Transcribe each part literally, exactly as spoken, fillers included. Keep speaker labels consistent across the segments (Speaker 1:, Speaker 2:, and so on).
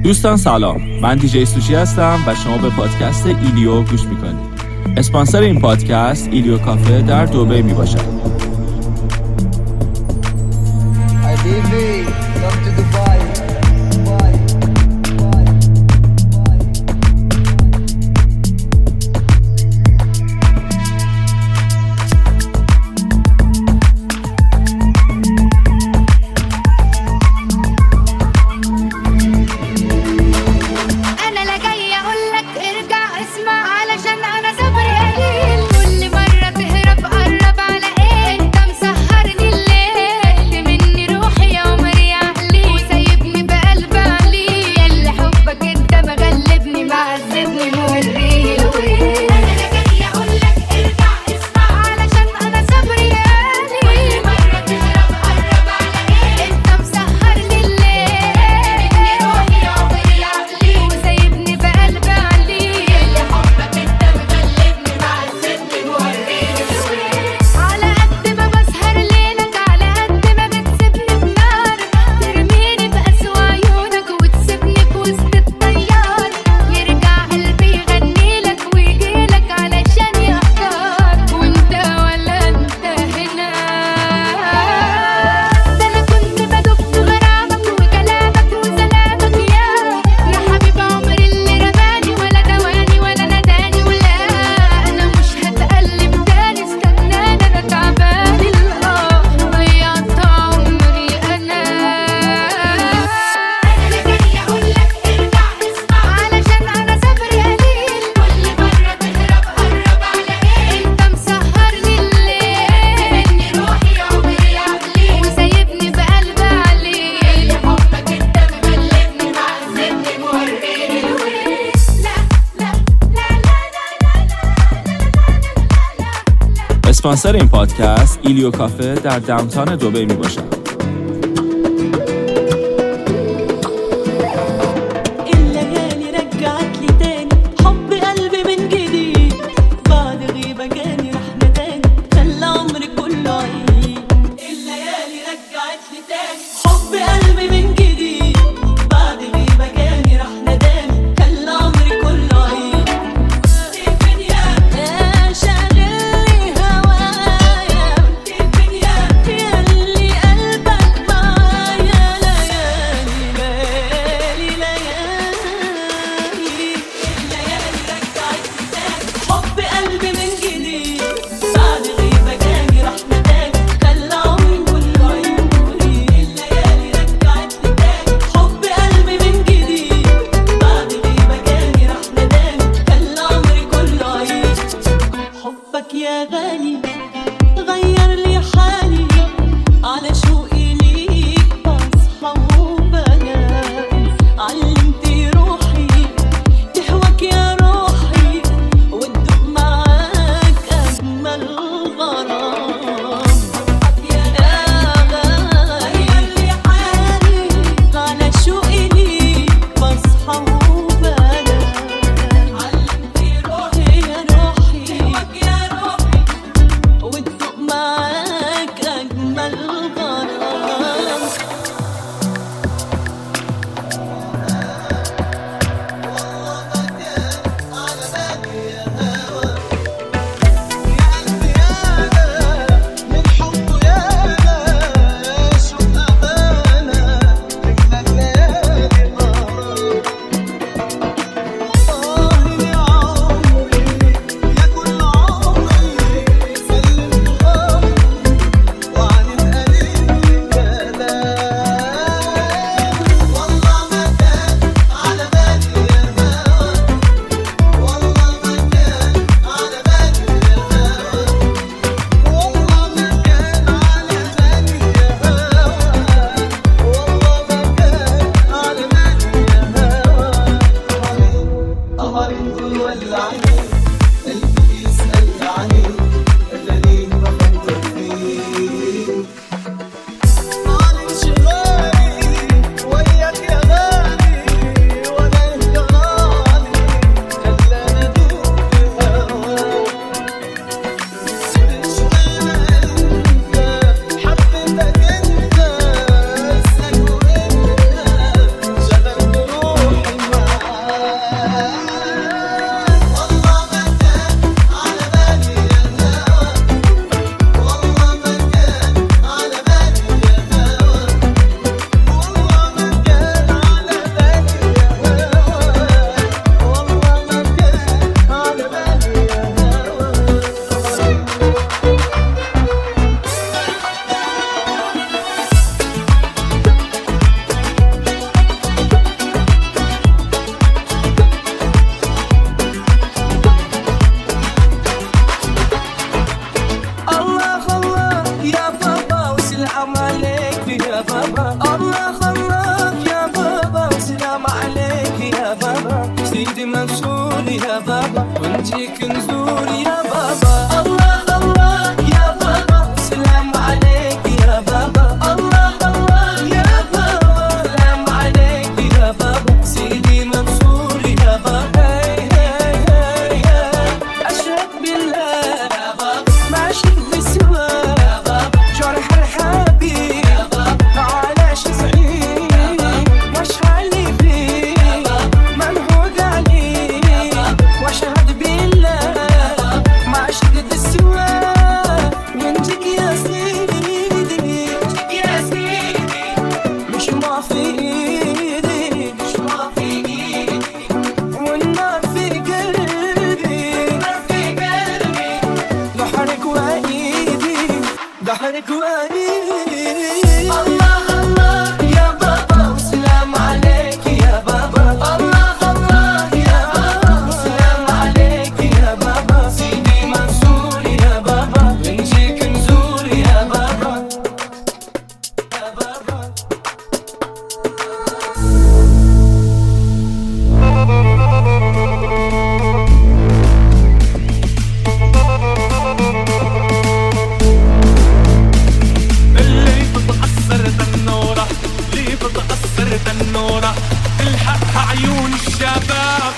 Speaker 1: دوستان سلام، من دیجی سوشی هستم و شما به پادکست ایلیو گوش میکنید. اسپانسر این پادکست ایلیو کافه در دبی می باشد. اسپانسر این پادکست ایلیو کافه در داونتاون دبی می باشد.
Speaker 2: شاغلني هوايا، يا اللي قلبي سلام عليك يا بابا. الله خلاك يا بابا، سلام عليك يا بابا. سيدي منصور يا بابا، ونجيك نزور يا بابا. الله خلاك يا بابا، سلام عليك يا بابا. الله خلاك يا بابا، سلام عليك يا بابا. سيدي منصور يا بابا. أشهد بالله يا بابا، ما أشهد بسوى يا بابا. جرح الحبيب يا بابا، معلش سعيد وش خلي فيه منهود عليه. وأشهد بالله ما أشهد بسوى منجك يا سيدي، يا سيدي. مش ما في إيدي، مش ما في إيدي، والنار في قلبي، النار في قلبي. ضحرك وإيدي، ضحرك وإيدي. الله الله يا بابا، وسلام عليك يا بابا. الله الله يا بابا، وسلام عليك يا بابا. سيدي منصور يا بابا، بنجيك نزور يا بابا، يا بابا.
Speaker 3: اللي بتأثر تنورة، اللي بتأثر تنورة، الحقها عيون الشباب.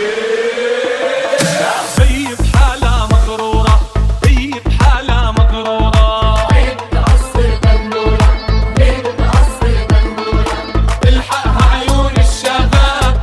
Speaker 3: هي بحالها مغرورة، هي بحالها مغرورة. ليه بتأثر تنورة، ليه بتأثر تنورة، الحقها عيون الشباب.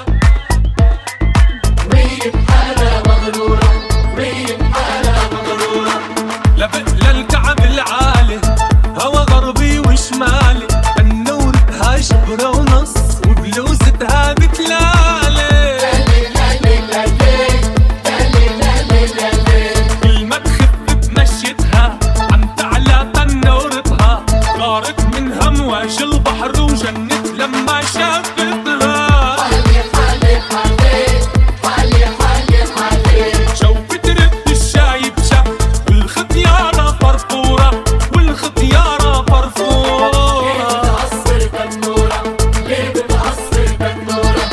Speaker 3: وهي بحالها مغرورة، وهي بحالها مغرورة. لبق للكعب العالي، هوا غربي وشمالي، تنورتها شبرة ونص، وبلوزتها بتلالي. كل ما تخف بمشيتها، عم تعلى تنورتها. غارت من همواج البحر وجنت لما شافتها. شو بترد الشاي بشا، والختيارة فرفورة، والختيارة فرفورة. ليه بتأثر تنورة، ليه بتأثر تنورة.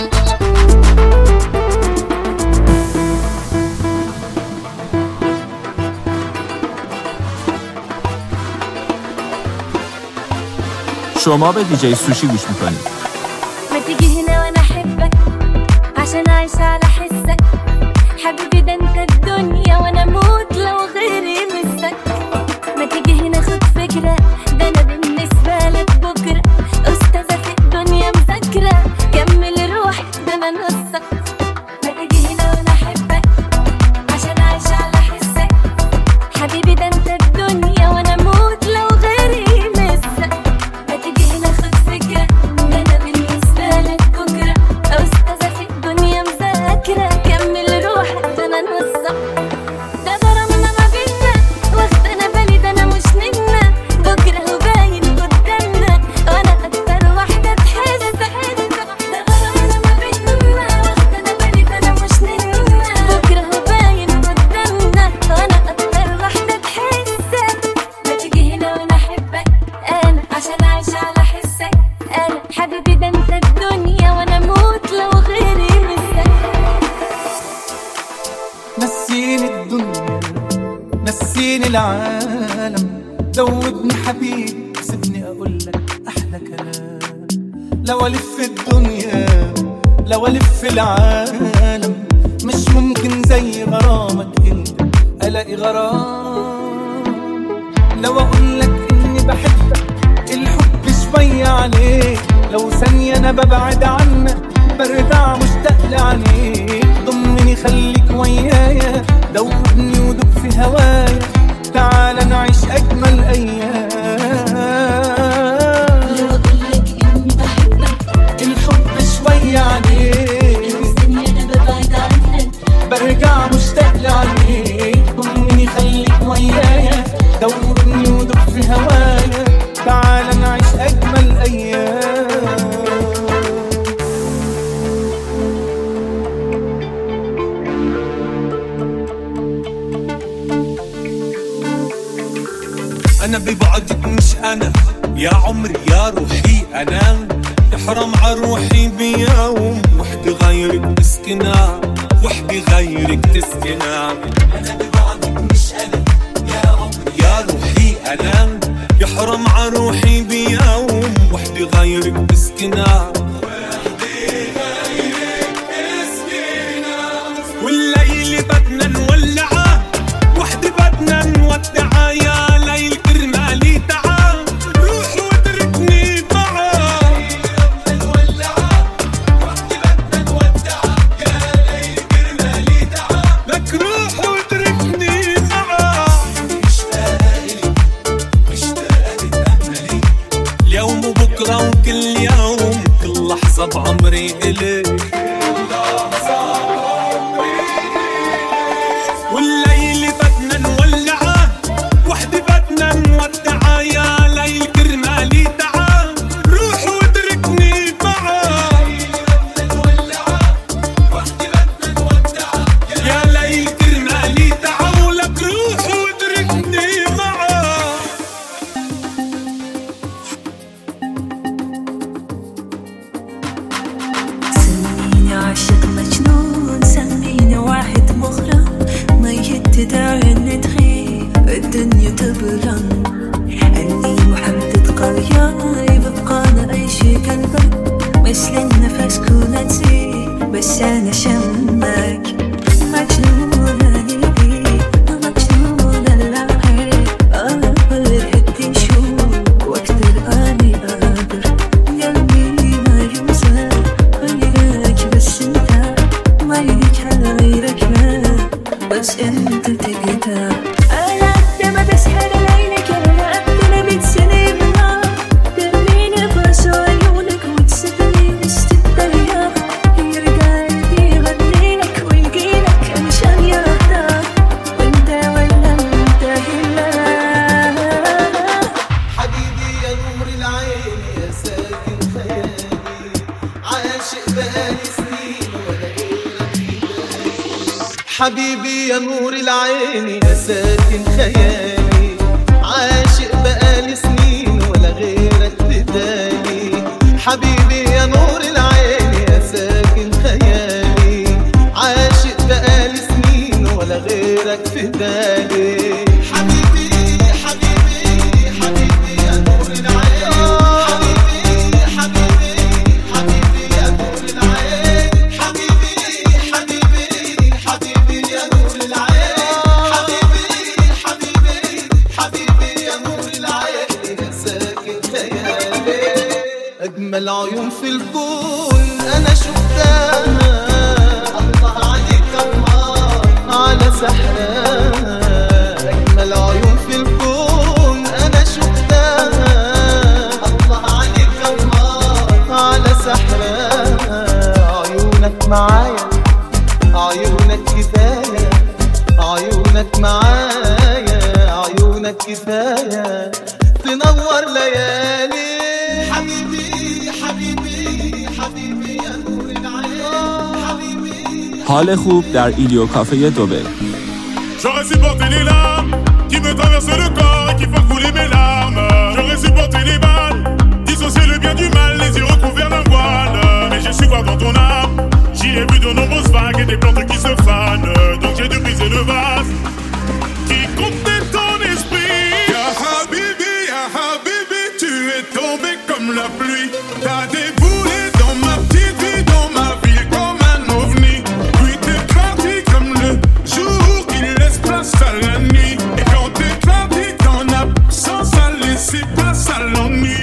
Speaker 1: شما به دیجی سوشی گوش میکنید.
Speaker 4: ما تيجي هنا وانا احبك، عشان اعيش على حسك. حبيبي ده انت الدنيا، وانا اموت لو غيري مسك. ما تيجي هنا خد فكرة، ده انا بالنسبة لك بكرة استاذة في الدنيا مذاكرة. كمل روحي ده انا نصك. ما تيجي هنا وانا احبك، عشان اعيش على حسك. حبيبي ده انت الدنيا، وانا اموت لو غيري مسك. ما تيجي هنا خد فكرة، ده انا بالنسبة لك بكرة استاذة في الدنيا مذاكرة. كمل روحي ده انا نصك. ده غرامنا ما بينا، واخد انا بالي ده انا مش نجمة. بكرة هو باين قدامنا، وانا اكتر واحدة تحس. ده غرامنا ما بينا، واخد انا بالي ده انا مش نجمة. بكرة هو باين قدامنا، وانا اكتر واحدة تحس. ما تيجي هنا وانا احبك انا، عشان اعيش على حسك. انا حبيبي ده انت الدنيا، وانا اموت لو غيري مسك.
Speaker 2: نسيني الدنيا، نسيني العالم. دوبني حبيبي، سيبني اقولك احلى كلام. لو الف الدنيا، لو الف العالم، مش ممكن زي غرامك انت الاقي غرام. لو اقولك اني بحبك، الحب شوية عليك. لو ثانية انا ببعد عنك، برجع مشتاق لعينيك. ضمني خليك ويايا، دوبني ودوب في هوايا. تعال نعيش اجمل ايام.
Speaker 4: لو اقولك اني بحبك،
Speaker 2: الحب شوية عليك.
Speaker 4: لو ثانية انا ببعد عنك،
Speaker 2: برجع مشتاق لعينيك. ضمني خليك ويايا، دوبني ودوب في هوايا. تعال نعيش اجمل ايام.
Speaker 3: انا ببعد يا عمري يا روحي أنا يحرم عروحي بيوم وحدي غيرك تسكنها وحدي غيرك تسكنها أنا ببعدك مش أنا يا عمري يا روحي أنا يحرم عروحي بيوم وحدي غيرك تسكنها وحدي غيرك تسكنها والليل بدنا نولعه وحدي بدنا نودعه يا ليل كرمالي تعال روح واتركني معاه بدنا نولعه وحدي بدنا نودعه يا ليل كرمالي تعال لك روح واتركني معاه مشتاقة إلي مشتاقة تتأملي اليوم وبكرة وكل يوم كل لحظة بعمري إلي والليل بدنا نولعه وحدي بدنا نودعه يا ليل كرمالي تعال روح واتركني معاه بدنا نولعه وحدي بدنا نودعه يا ليل كرمالي تعال ولك روح واتركني معاه
Speaker 5: سميني عاشق مجنون سميني واحد مغرم ميت تدعي ان تغيب الدنيا تبرم اني محدد قرية يبقى اي شي قلبك مثل النفس كون تزيد بس انا شمك مجنونة ليك مجنونة للعين انا هدي شوق واكتر اني اقدر قلبي ما يمزح غيرك بس انت ما يليك على غيرك ما بس انت تقدر انا قد ما بسحر عينك انا قد ما بتسني بالنار ترميني براسو عيونك وتسبني وسط الدنيا يرجع قلبي يغنيلك ويجيلك مشان يرضاك وانت ولا انت هلا
Speaker 2: حبيبي يا نور العين يا ساكن خيالي عاشق بقالي سنين ولا غيرك في بالي حبيبي يا نور العين يا ساكن خيالي عاشق بقالي سنين ولا غيرك في بالي حبيبي يا نور العين يا ساكن خيالي عاشق بقالي سنين ولا غيرك في بالي حبيبي حبيبي حبيبي يا نور العين حبيبي حبيبي حبيبي يا نور العين حبيبي حبيبي حبيبي يا نور العين حبيبي حبيبي حبيبي يا نور العين يا ساكن خيالي أجمل عيون في الكون أنا شفتها الله عليك الله على سحرها أجمل عيون في الكون أنا شفتها الله عليك الله على سحرها عيونك معايا عيونك كفاية عيونك معايا عيونك كفاية تنور ليالي حبيبي حبيبي حبيبي يا نور العين حبيبي
Speaker 1: حال خوب در ایلیو کافه دبی.
Speaker 6: J'aurais supporté les larmes qui me traversent le corps et qui font couler mes larmes. J'aurais supporté les balles, dissocier le bien du mal, les yeux recouverts d'un voile. Mais j'ai su voir dans ton âme, j'y ai vu de nombreuses vagues et des plantes qui se fanent. Donc j'ai dû briser le vase qui contenait ton esprit. Ya Habibi, ya Habibi, tu es tombé comme la pluie. T'as déboulé dans ma petite vie, dans ma ville comme un ovni. Puis t'es parti comme le jour qui laisse place à la nuit. Et quand t'es parti, ton absence a laissé place à l'ennui.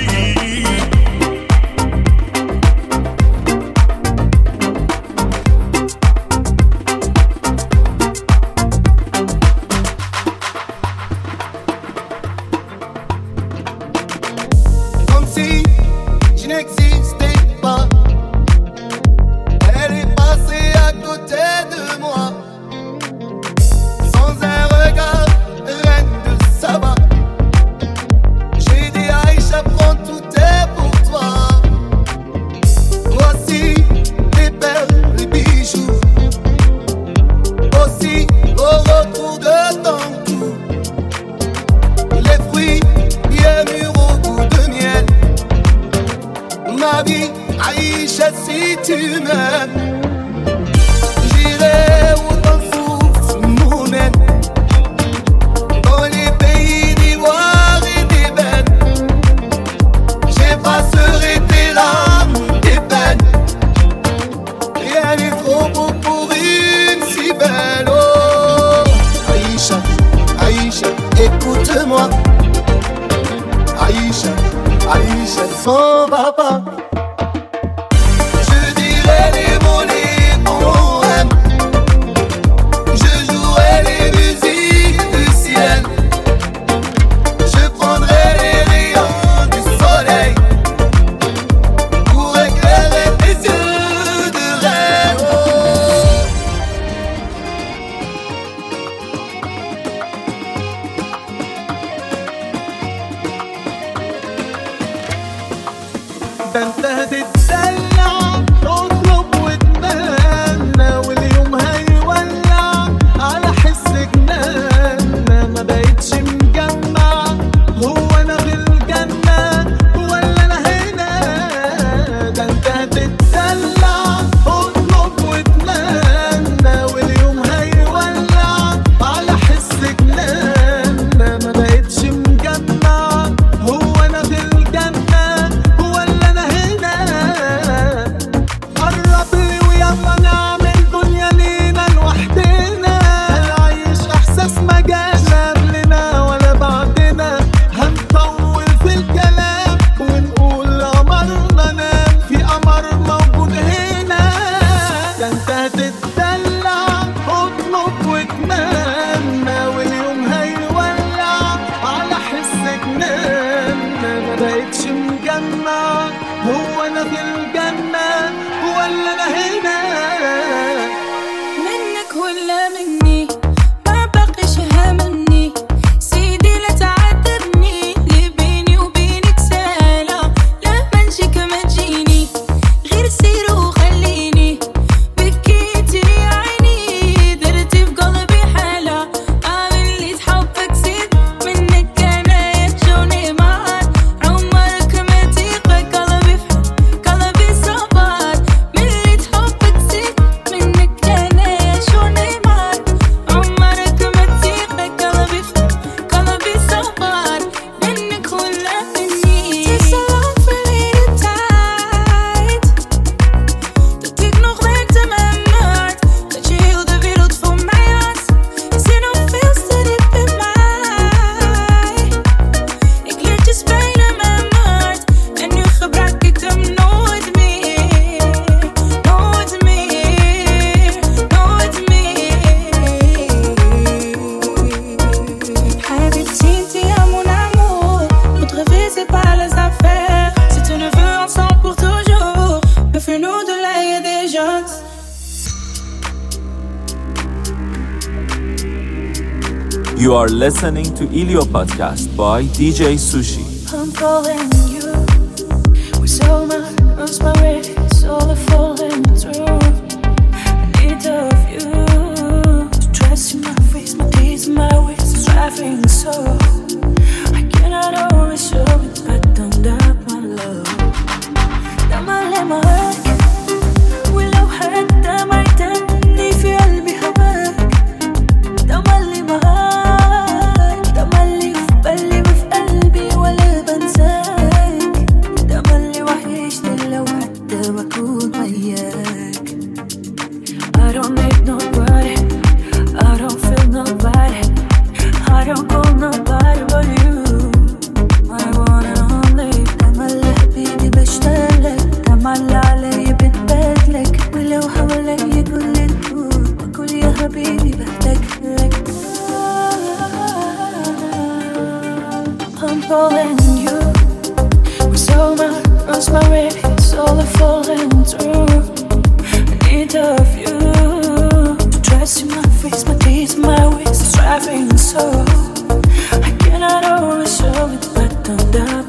Speaker 2: Comme si je n'existais pas. Elle est passée à côté de moi. Sans un regard, reine de Saba. J'ai dit Aïcha, prends tout est pour toi. Voici les perles, les bijoux. Aussi au retour de ton cou. Les fruits bien mûrs au goût de miel. ma vie, Aïcha si tu m'aimes. J'irai où ton souffle nous mène, dans les pays d'ivoire et d'ébène. J'effacerai tes larmes, tes peines. Rien n'est trop beau pour une si belle. Oh Aïcha, Aïcha, écoute-moi. Aïcha, Aïcha, son papa. Je dirai les mots, les qu'on aime. Je jouerai les musiques du ciel. Je prendrai les rayons du soleil pour éclairer tes yeux de rêve.
Speaker 3: ده انت هتتدلع تطلب وتمنى واليوم هيولع على حس جنان. ما بقتش مجمع هو انا في الجنة ولا انا هنا. ده انت هتتدلع تطلب وتمنى واليوم هيولع على حس جنان. ما بقتش مجمع هو انا في الجنة ولا انا هنا. قرب لي ويلا نعمل دنيا لينا لوحدنا. هنعيش احساس ما جاش قبلنا ولا بعدنا. هنطول في الكلام ونقول قمرنا نام في قمر موجود هنا. ده انت هتتدلع اطلب وتمنى واليوم هيولع على حس جنان. ما بقتش مجمع هو انا في الجنة ولا انا هنا.
Speaker 7: منك ولا مني ما بقيش هامني. سيدي لا تعاتبني اللي بيني وبينك سالة. لا منجيك ما تجيني غير سير وخليني. بكيتي عيني درتي في قلبي حالة. عامل حبك زيد منك انا يجوني معاك. عمرك ما تيقى قلبي في قلبي صبر. من اللي حبك زيد منك انا يجوني معاك. عمرك ما تيقى قلبي في قلبي صبر. منك ولا مني. Takes so long for me to tide. Dat ik nog werkte met mijn hart. Dat je heel de wereld voor mij had. Is er nog veel te diep in mij. Ik leer je spelen met mijn hart. En nu gebruik ik hem nooit meer. Nooit meer. Nooit meer. Habibti, ti à mon amour. Notre vie c'est pas les affaires. Si tu le veux ensemble pour toujours. Mais fais-nous de l'ail et des gens.
Speaker 1: You are listening to Ilio Podcast by D J Sushi.
Speaker 5: I'm calling you with so much inspiration, all the falling through. I need of you to trust in my face, my deeds, my ways, striving so. I cannot always show it, but don't doubt my love. Don't let my heart ولو حتى ما يتني في قلبي هواك. تملي معاك، تملي في بالي وفي قلبي ولا بنساك. تملي وحشني لو حتى بكون وياك. I don't need nobody, I don't feel nobody, I don't call nobody but you. I wanna only. تملي حبيبي بشتغلك، تملي علي بتبادلك. ولو حوالي كل الكون بقول يا حبيبي بحتاجلك. I'm calling you with so much inspiration, all the falling through. I need of you to trust in my face, my deeds, my ways, striving so. I cannot always show it, but don't doubt.